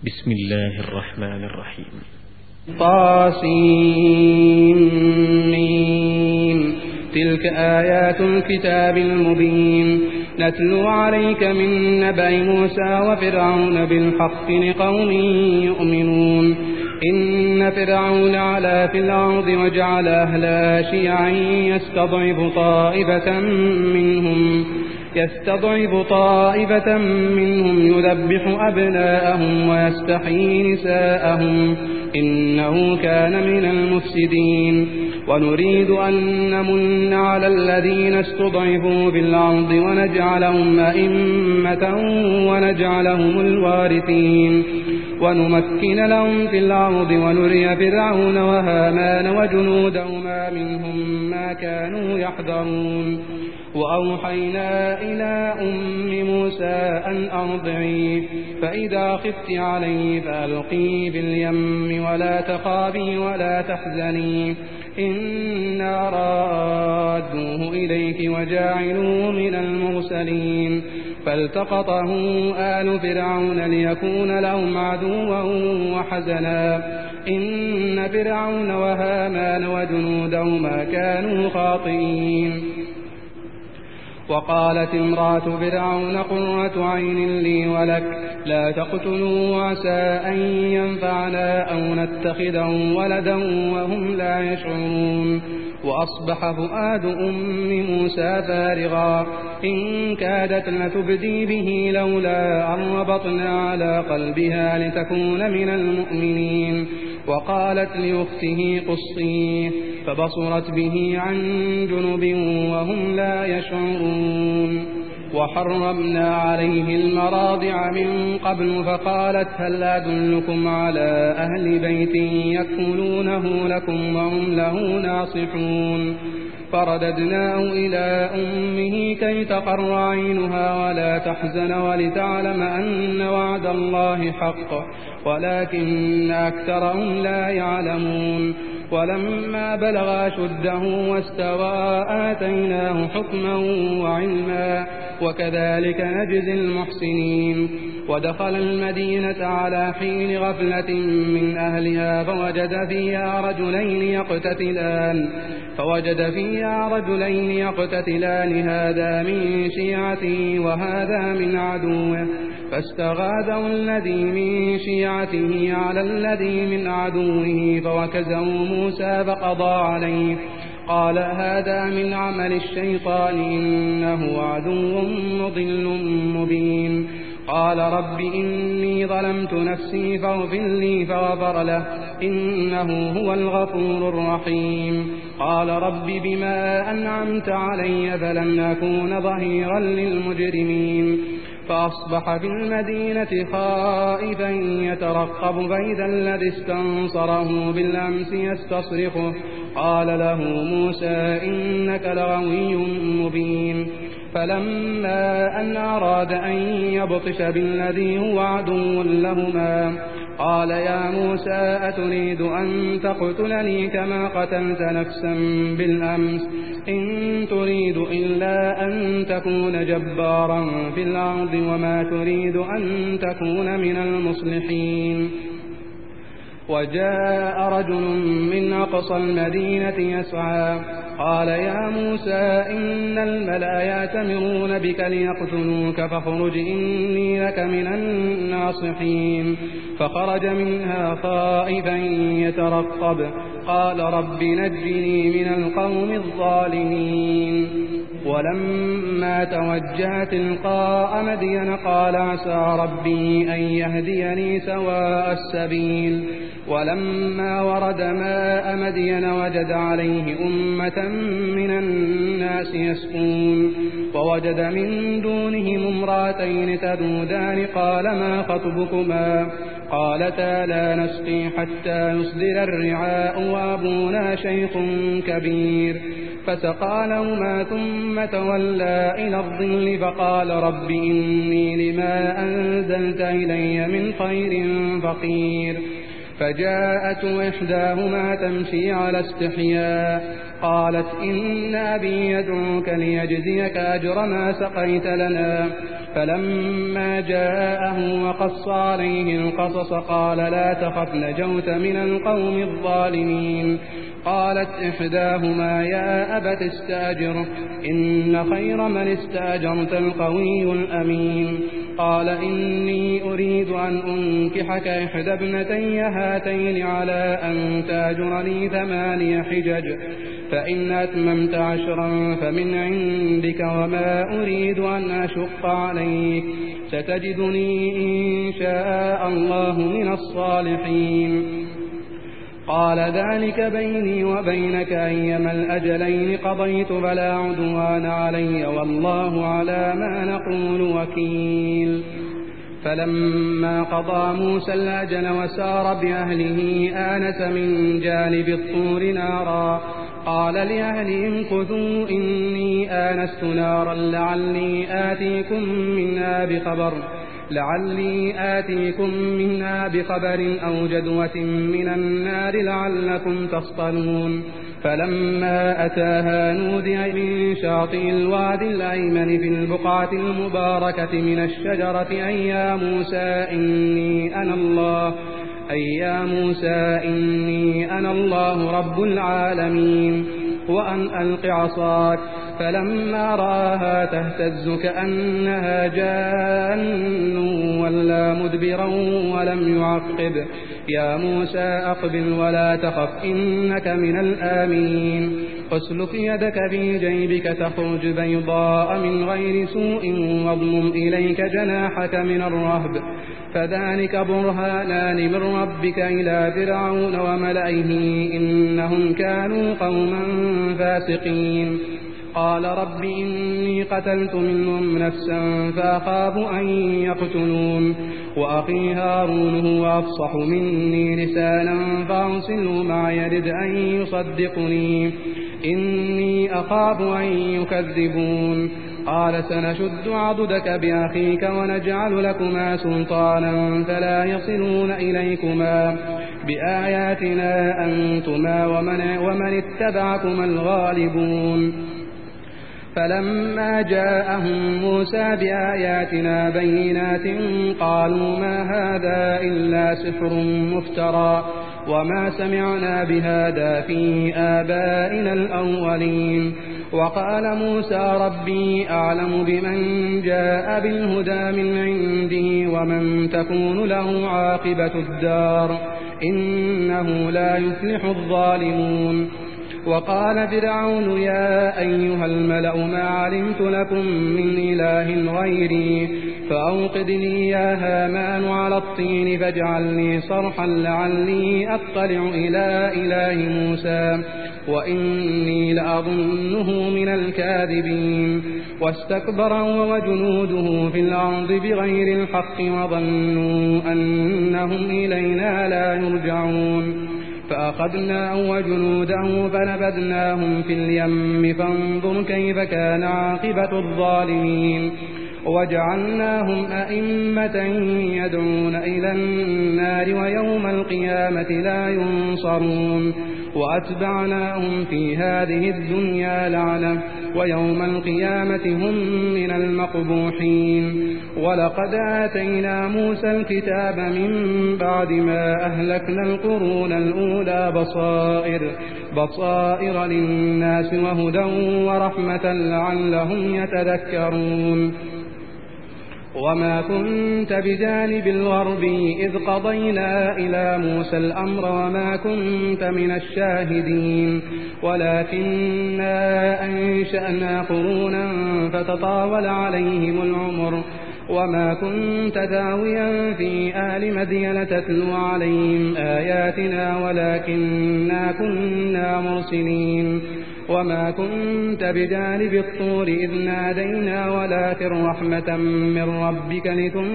بسم الله الرحمن الرحيم. طاسين تلك آيات الكتاب المبين نتلو عليك من نبأ موسى وفرعون بالحق لقوم يؤمنون. إن فرعون علا في الأرض وجعل أهلها شيعا يستضعف طائفة منهم يذبح أبناءهم ويستحيي نساءهم إنه كان من المفسدين. ونريد أن نمن على الذين استضعفوا في الأرض ونجعلهم أئمة ونجعلهم الوارثين ونمكن لهم في الأرض ونري فرعون وهامان وجنودهما منهم ما كانوا يحذرون. وأوحينا إلى أم موسى أن أرضعيه فإذا خفت عليه فألقيه في اليم ولا تخافي ولا تحزني إنا رادوه إليك وجاعلوه من المرسلين. فالتقطه آل فرعون ليكون لهم عدوا وحزنا إن فرعون وهامان وجنودهما كانوا خاطئين. وقالت امرأة فرعون قرة عين لي ولك لا تقتلوا عسى أن ينفعنا أو نتخذه ولدا وهم لا يشعرون. وأصبح فؤاد أم موسى فارغا إن كادت لتبدي به لولا أن ربطنا على قلبها لتكون من المؤمنين. وقالت لأخته قصيه فبصرت به عن جنب وهم لا يشعرون. وحرمنا عليه المراضع من قبل فقالت هل أدلكم على أهل بيت يكفلونه لكم وهم له ناصحون. فرددناه إلى أمه كي تقر عينها ولا تحزن ولتعلم أن وعد الله حق ولكن أكثرهم لا يعلمون. ولما بلغ أشده واستوى آتيناه حكما وعلما وكذلك نجزي المحسنين. ودخل المدينة على حين غفلة من أهلها فوجد فيها رجلين يقتتلان هذا من شيعته وهذا من عدوه فاستغاثه الذي من شيعته على الذي من عدوه فوكزه موسى فقضى عليه قال هذا من عمل الشيطان إنه عدو مضل مبين. قال رب إني ظلمت نفسي فاغفر لي فغفر له إنه هو الغفور الرحيم. قال رب بما أنعمت علي فلن أكون ظهيرا للمجرمين. فأصبح في المدينة خائفا يترقب فإذا الذي استنصره بالأمس يستصرخه قال له موسى إنك لغوي مبين. فلما أن أراد أن يبطش بالذي هو عدو لهما قال يا موسى أتريد أن تقتلني كما قتلت نفسا بالأمس إن تريد إلا أن تكون جبارا في الأرض وما تريد أن تكون من المصلحين. وجاء رجل من أقصى المدينة يسعى قال يا موسى إن الملأ يأتمرون بك ليقتلوك فاخرج إني لك من الناصحين. فخرج منها خائفا يترقب قال رب نجني من القوم الظالمين. ولما توجه تلقاء مدين قال عسى ربي أن يهديني سواء السبيل. ولما ورد ماء مدين وجد عليه أمة من الناس يسقون ووجد من دونهم امرأتين تذودان قال ما خطبكما قالتا لا نسقي حتى يصدر الرعاء وأبونا شيخ كبير. فسقى لهما ثم تولى إلى الظل فقال رب إني لما أنزلت إلي من خير فقير. فجاءته إحداهما تمشي على استحياء قالت إن أبي يدعوك ليجزيك أجر ما سقيت لنا. فلما جاءه وقص عليه القصص قال لا تخف نجوت من القوم الظالمين. قالت إحداهما يا أبت استأجره إن خير من استأجرت القوي الأمين. قال إني أريد أن أنكحك إحدى ابنتي هاتين على أن تأجرني 8 حجج فإن أتممت 10 فمن عندك وما أريد أن أشق عليك ستجدني إن شاء الله من الصالحين. قال ذلك بيني وبينك أيما الأجلين قضيت فلا عدوان علي والله على ما نقول وكيل. فلما قضى موسى الأجل وسار بأهله آنس من جانب الطور نارا قال لأهلهم كثوا إني آنست نارا لعلي آتيكم منها بخبر أو جدوة من النار لعلكم تصطلون. فلما أتاها نودي من شاطئ الوادي الأيمن في البقعة المباركة من الشجرة أي يا موسى إني أنا الله رب العالمين وأن ألق عصاك. فلما رآها تهتز كأنها جان ولا مدبرا ولم يعقب يا موسى أقبل ولا تخف إنك من الآمنين. اسلك يدك في جيبك تخرج بيضاء من غير سوء واضمم إليك جناحك من الرهب فذلك برهانان من ربك إلى فرعون وملئه إنهم كانوا قوما فاسقين. قال رب إني قتلت منهم نفسا فأخاف أن يقتلون وأخي هارون هو أفصح مني لسانا فأرسله معي يرد أن يصدقني إني أخاف أن يكذبون. قال سنشد عضدك بأخيك ونجعل لكما سلطانا فلا يصلون إليكما بآياتنا أنتما ومن اتبعكما الغالبون. فلما جاءهم موسى بآياتنا بينات قالوا ما هذا إلا سحر مفترى وما سمعنا بهذا في آبائنا الأولين. وقال موسى ربي أعلم بمن جاء بالهدى من عنده ومن تكون له عاقبة الدار إنه لا يفلح الظالمون. وقال فرعون يا أيها الملأ ما علمت لكم من إله غيري فأوقد لي يا هامان على الطين فاجعلني صرحا لعلي أطلع إلى إله موسى وإني لأظنه من الكاذبين. واستكبر هو وجنوده في الأرض بغير الحق وظنوا أنهم إلينا لا يرجعون. فأخذناه وجنوده فنبذناهم في اليم فانظر كيف كان عاقبة الظالمين. وجعلناهم أئمة يدعون إلى النار ويوم القيامة لا ينصرون. وأتبعناهم في هذه الدنيا لعنة ويوم القيامة هم من المقبوحين. ولقد آتينا موسى الكتاب من بعد ما أهلكنا القرون الأولى بصائر للناس وهدى ورحمة لعلهم يتذكرون. وما كنت بجانب الغربي إذ قضينا إلى موسى الأمر وما كنت من الشاهدين ولكننا أنشأنا قرونا فتطاول عليهم العمر وما كنت ثاويا في أهل مدين تتلو عليهم آياتنا ولكننا كنا مرسلين. وما كنت بجانب الطور إذ نادينا ولكن رحمة من ربك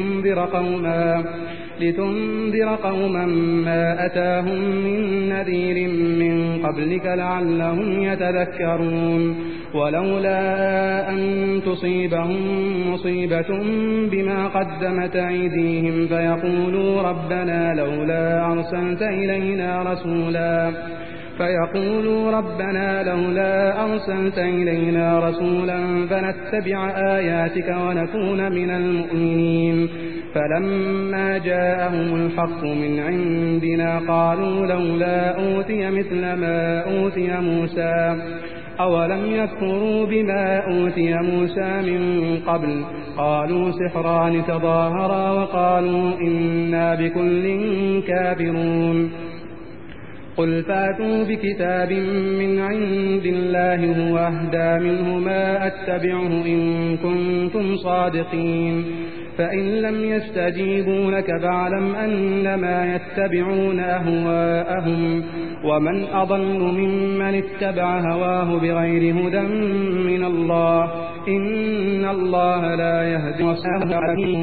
لتنذر قوما ما أتاهم من نذير من قبلك لعلهم يتذكرون. ولولا أن تصيبهم مصيبة بما قدمت أيديهم فيقولوا ربنا لولا أرسلت إلينا رسولا فنتبع آياتك ونكون من المؤمنين. فلما جاءهم الحق من عندنا قالوا لولا أوتي مثل ما أوتي موسى أولم يكفروا بما أوتي موسى من قبل قالوا سحران تظاهرا وقالوا إنا بكل كافرون. قل فاتوا بكتاب من عند الله هو أهدى منه ما أتبعه إن كنتم صادقين. فإن لم يستجيبوا لك فاعلم أنما يتبعون أهواءهم ومن أضل ممن اتبع هواه بغير هدى من الله إن الله لا يهدي الصالحين.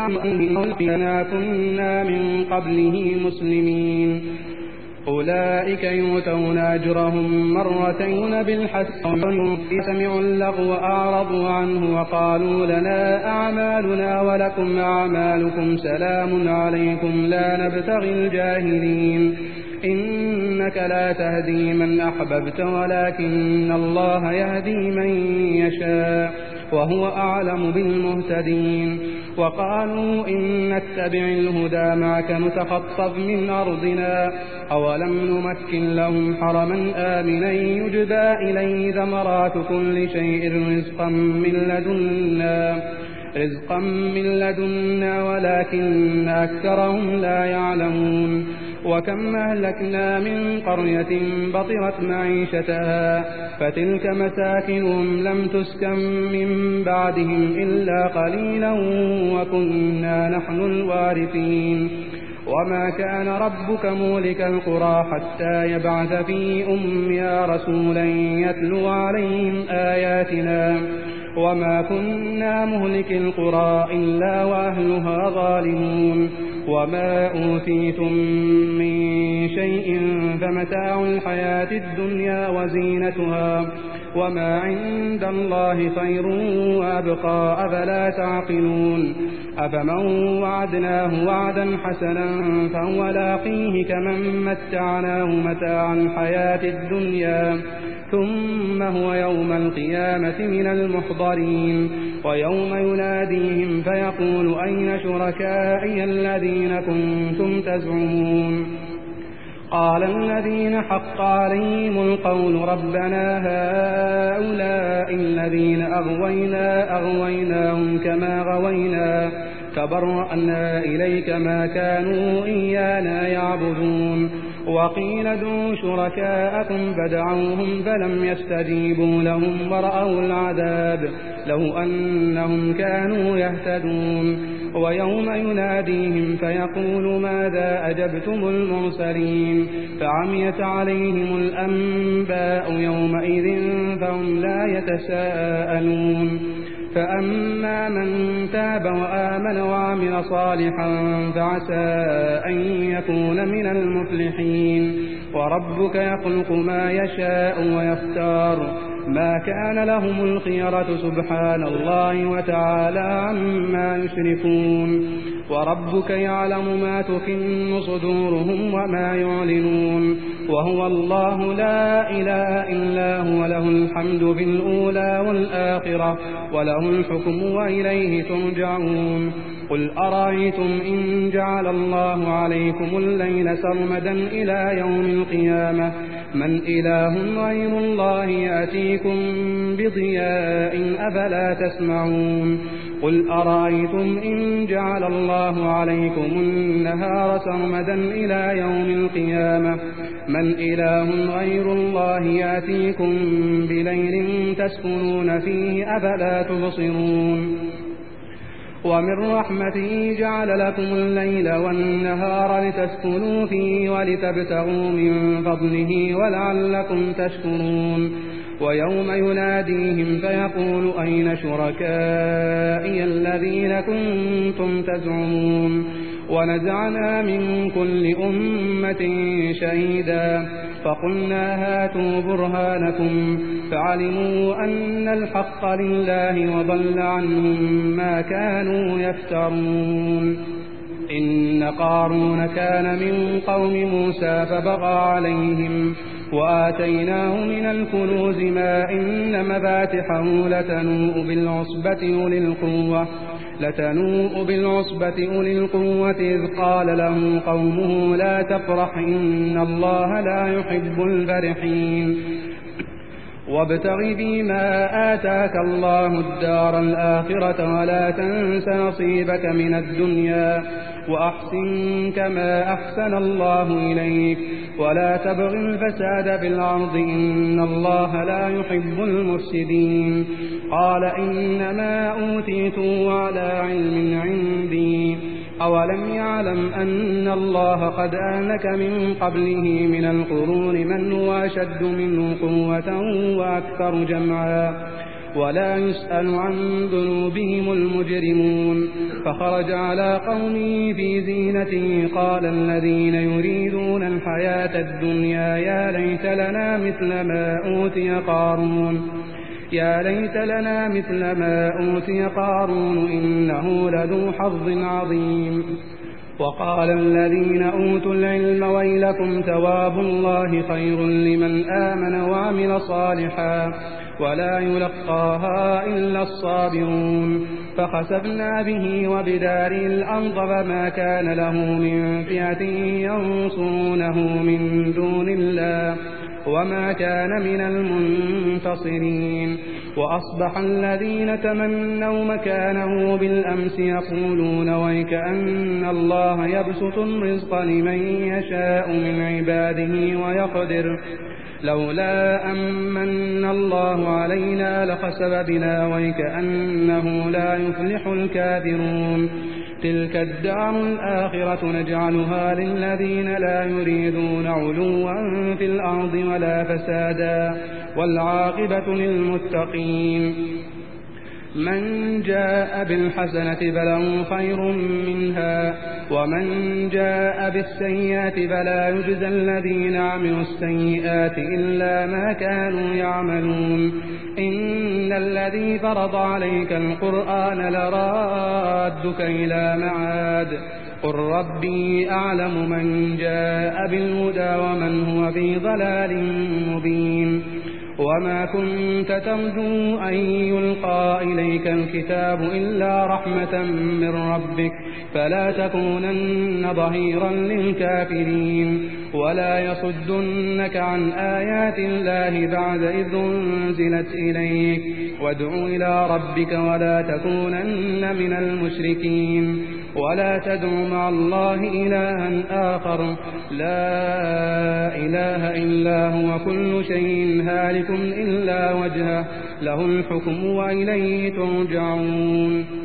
كنا من قبله مسلمين. أولئك يؤتون أجرهم مرتين بالحسنة سمعوا اللغو أعرضوا عنه وقالوا لنا أعمالنا ولكم أعمالكم سلام عليكم لا نبتغي الجاهلين. إنك لا تهدي من أحببت ولكن الله يهدي من يشاء وهو أعلم بالمهتدين. وقالوا إن نتبع الهدى معك نتخطف من أرضنا أولم نمكن لهم حرما آمنا يجبى إليه ثمرات كل شيء رزقا من لدنا ولكن أكثرهم لا يعلمون. وكم أهلكنا من قرية بطرت معيشتها فتلك مساكنهم لم تسكن من بعدهم إلا قليلا وكنا نحن الوارثين. وما كان ربك مهلك القرى حتى يبعث في أمها رسولا يتلو عليهم آياتنا وما كنا مهلك القرى إلا وأهلها ظالمون. وما أوتيتم من شيء فمتاع الحياة الدنيا وزينتها وما عند الله خير وأبقى أفلا تعقلون. أفمن وعدناه وعدا حسنا فهو لاقيه كمن متعناه متاع الحياة الدنيا ثم هو يوم القيامة من المحضرين. ويوم يناديهم فيقول أين شركائي الذين كنتم تزعمون. قال الذين حق عليهم القول ربنا هؤلاء الذين أغويناهم كما غوينا تبرأنا إليك ما كانوا إيانا يعبدون. وقيل ادعوا شركاءكم فدعوهم فلم يستجيبوا لهم ورأوا العذاب لو أنهم كانوا يهتدون. ويوم يناديهم فيقول ماذا أجبتم المرسلين فعميت عليهم الأنباء يومئذ فهم لا يتساءلون. فأما من تاب وآمن وعمل صالحا فعسى أن يكون من المفلحين. وربك يخلق ما يشاء ويختار ما كان لهم الخيرة سبحان الله وتعالى عما يشركون. وربك يعلم ما تكن صدورهم وما يعلنون وهو الله لا إله إلا هو له الحمد في الأولى والآخرة وله الحكم وإليه ترجعون. قل أرأيتم إن جعل الله عليكم الليل سرمدا إلى يوم القيامة من إله غير الله يأتيكم بضياء أفلا تسمعون. قل أرأيتم إن جعل الله عليكم النهار سرمدا إلى يوم القيامة من إله غير الله يأتيكم بليل تسكنون فيه أفلا تبصرون. ومن رحمته جعل لكم الليل والنهار لتسكنوا فيه ولتبتغوا من فضله ولعلكم تشكرون. ويوم يناديهم فيقول أين شركائي الذين كنتم تزعمون ونزعنا من كل أمة شهيدا فقلنا هاتوا برهانكم فعلموا أن الحق لله وضل عنهم ما كانوا يفترون. إن قارون كان من قوم موسى فبغى عليهم وآتيناه من الكنوز ما إن مفاتحه لتنوء بالعصبة أولي القوة إذ قال له قومه لا تفرح إن الله لا يحب الفرحين وابتغ فيما آتاك الله الدار الآخرة ولا تنس نصيبك من الدنيا وأحسن كما أحسن الله إليك ولا تبغ الفساد في الأرض إن الله لا يحب المفسدين. قال إنما أوتيته على علم عندي أولم يعلم أن الله قد أهلك من قبله من القرون من هو أشد منه قوة وأكثر جمعا ولا يسأل عن ذنوبهم المجرمون. فخرج على قومه في زينته قال الذين يريدون الحياة الدنيا يا ليت لنا مثل ما أوتي قارون إنه لذو حظ عظيم. وقال الذين أوتوا العلم ويلكم ثواب الله خير لمن آمن وعمل صالحا ولا يلقاها إلا الصابرون. فخسفنا به وبداره الأرض فما كان له من فئة ينصرونه من دون الله وما كان من المنتصرين. وأصبح الذين تمنوا مكانه بالأمس يقولون ويكأن الله يبسط الرزق لمن يشاء من عباده ويقدر لولا أمن الله علينا لخسف بنا ويكأنه لا يفلح الكافرون. تلك الدار الآخرة نجعلها للذين لا يريدون علوا في الأرض ولا فسادا والعاقبة للمتقين. من جاء بالحسنة فله خير منها ومن جاء بالسيئات فلا يجزى الذين عملوا السيئات إلا ما كانوا يعملون. إن الذي فرض عليك القرآن لرادك إلى معاد قل ربي أعلم من جاء بالهدى ومن هو في ضلال مبين. وما كنت ترجو أن يلقى إليك الكتاب إلا رحمة من ربك فلا تكونن ظهيرا للكافرين ولا يصدنك عن آيات الله بعد إذ أنزلت إليك وادع إلى ربك ولا تكونن من المشركين ولا تدع مع الله إلها آخر لا إله إلا هو كل شيء هالك إلا وجهه له الحكم وإليه ترجعون.